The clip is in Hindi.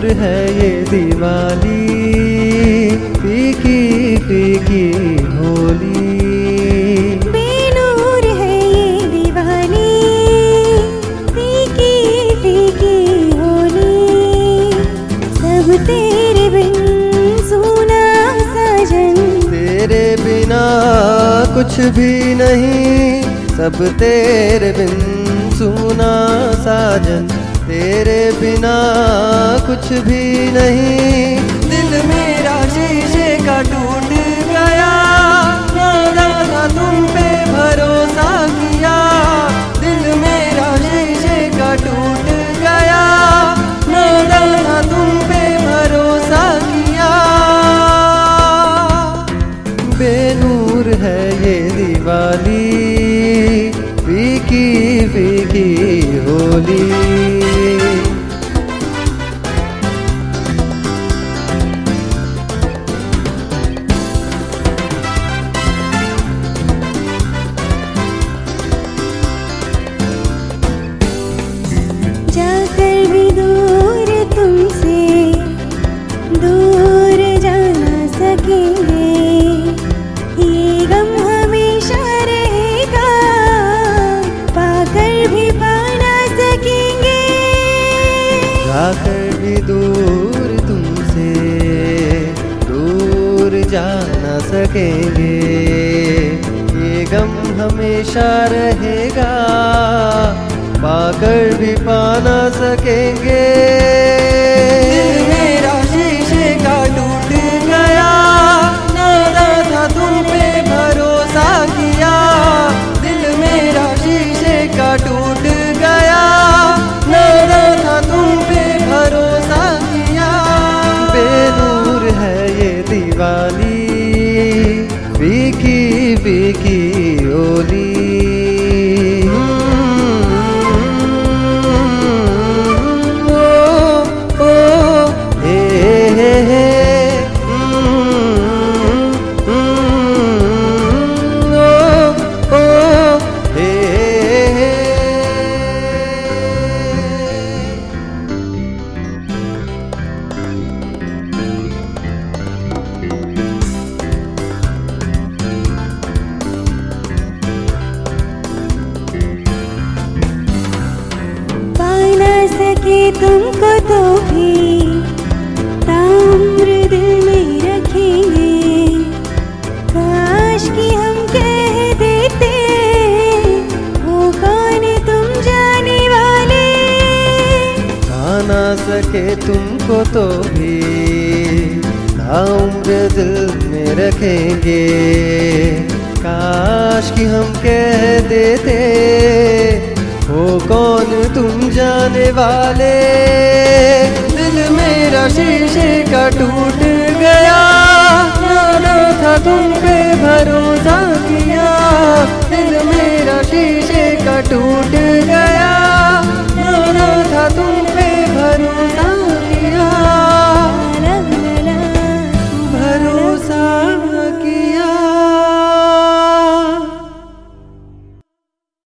बेनूर है ये दिवाली, फीकी फीकी होली। बेनूर है ये दिवाली, फीकी फीकी होली। सब तेरे बिन सूना साजन, तेरे बिना कुछ भी नहीं, सब तेरे बिन सूना साजन, तेरे बिना कुछ भी नहीं। दिल मेरा शीशे का टूट गया, वादा था तुम पे भरोसा किया। दिल मेरा शीशे का टूट गया, वादा था तुम पे भरोसा किया। बेनूर है ये दिवाली, फीकी फीकी होली। जाकर भी दूर तुमसे दूर जा ना सकेंगे, ये गम हमेशा रहेगा, पाकर भी पा ना सकेंगे। जाकर भी दूर तुमसे दूर जा ना सकेंगे, ये गम हमेशा रहेगा, पाकर भी पा ना सकेंगे। दिल मेरा शीशे का टूट गया, वादा था तुम पे भरोसा किया। दिल मेरा शीशे का टूट गया, वादा था तुम पे भरोसा किया। बेनूर है ये दिवाली, फीकी फीकी होली। सके तुमको तो भी ताउम्र दिल में रखेंगे, काश कि हम कह देते हो कौन तुम जाने वाले। पा ना सके तुमको तो भी ताउम्र दिल में रखेंगे, काश कि हम कह देते हो कौन तुम जाने वाले। दिल मेरा शीशे का टूट गया, वादा था तुम पे भरोसा किया। दिल मेरा शीशे का टूट गया,